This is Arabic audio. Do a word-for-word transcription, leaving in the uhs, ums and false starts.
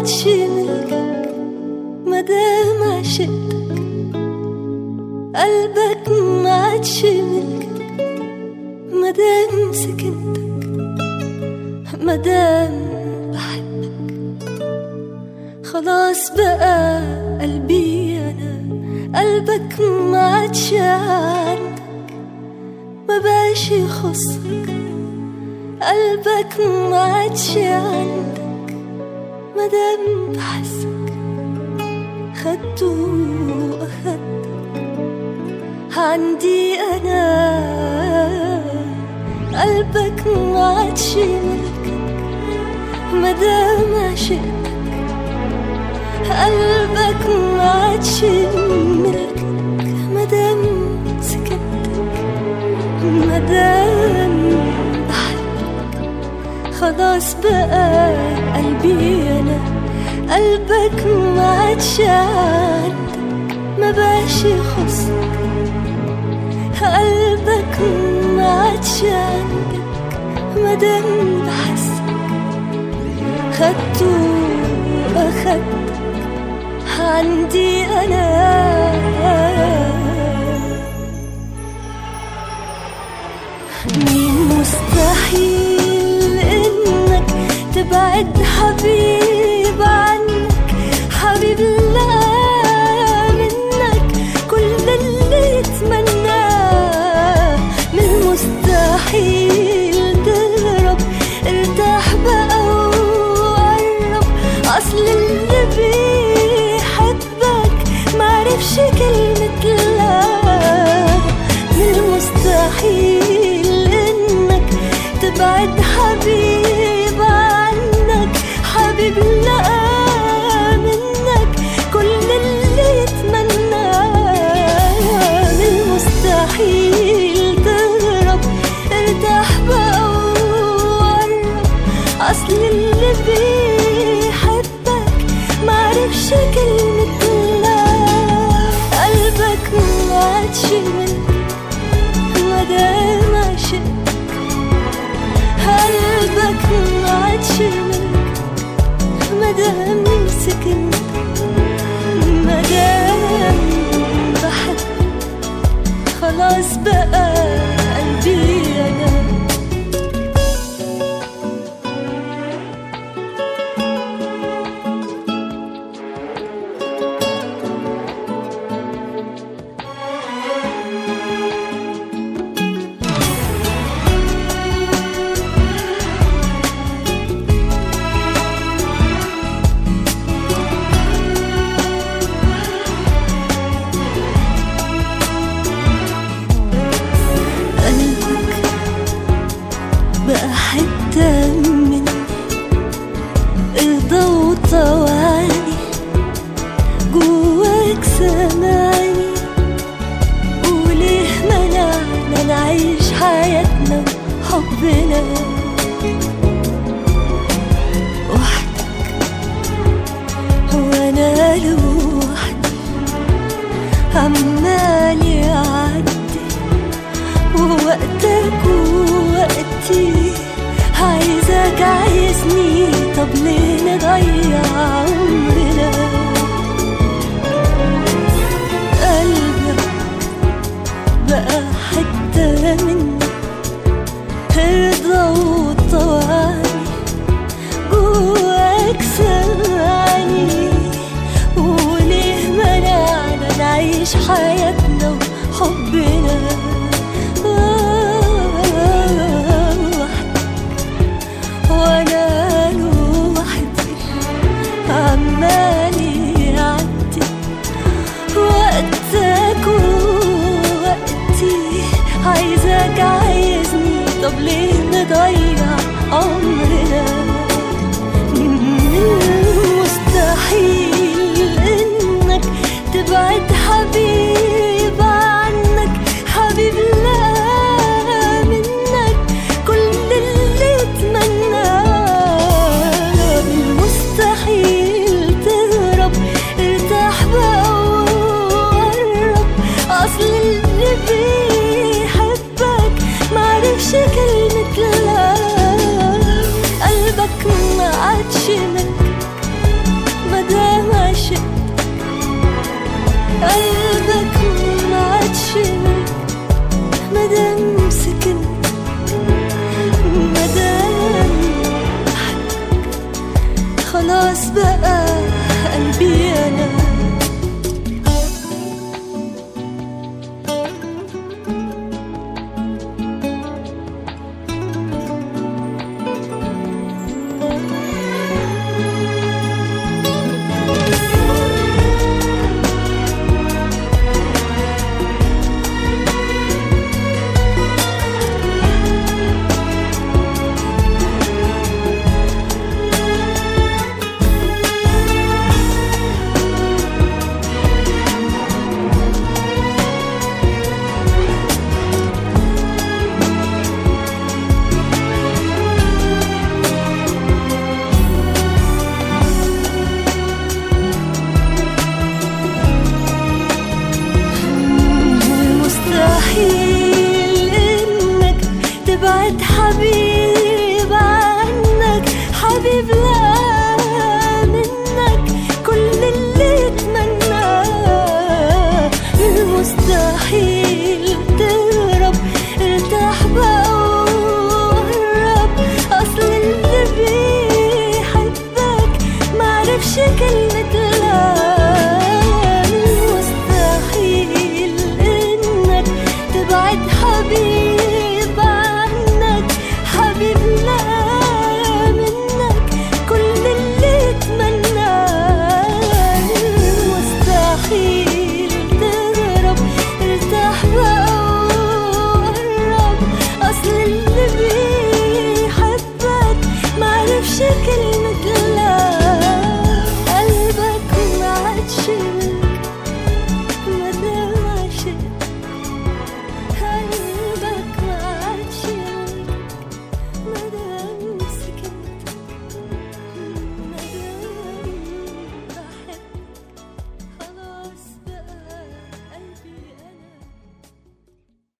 عادش ملكك مادام عشقتك، قلبك ما عادش ملكك مادام سكنتك، مادام بحبك خلاص بقى قلبي أنا، قلبك ما عادش عندك ما بقاش يخصك، قلبك ما عادش عندك مادام بحسك، خدته وأخدتك عندي أنا، قلبك ما عادش ملكك مادام عشقتك، قلبك ما عادش ملكك مادام سكنتك، مادام بحبك خلاص بقى قلبي أنا، قلبك ما عادش عندك ما بقاش يخصك، قلبك ما عادش عندك مادام بحسك، خدته وأخدتك عندي أنا. مين مستحيل إنك تبعد حبيب عنك، حبيب لا منك كل اللي يتمناه، من مستحيل تهرب ارتاح بقى وقرب، أصل اللي بيحبك معرفش كلمة لا، من المستحيل إنك تبعد حبيب عنك، حبيب لا منك كل اللي يتمناه، من المستحيل تهرب ارتاح بقى وقرب، أصل اللي بيحبك معرفش كلمة لا، قلبك ما عادش ملكك مادام عشقتك، قلبك ما عادش ملكك مادام سكنتك، مادام بحبك خلاص بقى قلبي أنا. بقى حتة مني ارضى وطوعني، جواك سامعني، وليه منعنا نعيش حياتنا وحبنا وحدك وانا لوحدي، عمال يعدي ووقتك ووقتي، عايزك عايزني، طب ليه نضيع عمرنا، قلبك بقى حتة مني ارضى وطوعني، جواك سامعني، وليه منعنا نعيش حياتنا وحبنا وانا لوحدي، عمال يعدي وقتك ووقتي، عايزك عايزني، طب ليه نضيع عمرنا، مستحيل انك تبعد حبيب عنك، حبيب لا منك كل اللي يتمناه، مستحيل تهرب ارتاح بقى وقرب، أصل اللي بيحبك معرفش كلمة لا. كلمة لا